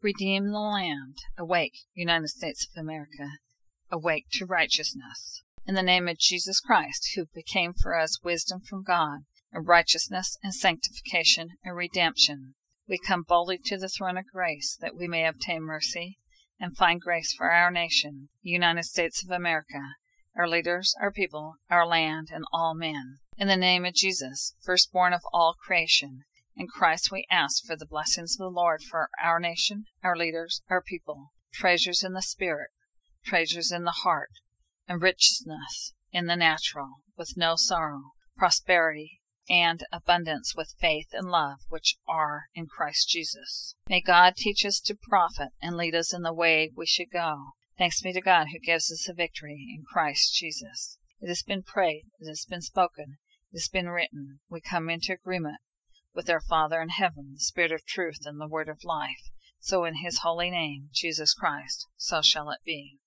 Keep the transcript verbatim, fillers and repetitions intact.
Redeem the land. Awake, United States of America. Awake to righteousness. In the name of Jesus Christ, who became for us wisdom from God, and righteousness and sanctification and redemption, we come boldly to the throne of grace, that we may obtain mercy and find grace for our nation, the United States of America, our leaders, our people, our land, and all men. In the name of Jesus, firstborn of all creation, in Christ we ask for the blessings of the Lord for our nation, our leaders, our people, treasures in the spirit, treasures in the heart, and richness in the natural, with no sorrow, prosperity, and abundance with faith and love, which are in Christ Jesus. May God teach us to profit and lead us in the way we should go. Thanks be to God who gives us the victory in Christ Jesus. It has been prayed, it has been spoken, it has been written. We come into agreement with our Father in heaven, the Spirit of truth and the Word of life. So in His holy name, Jesus Christ, so shall it be.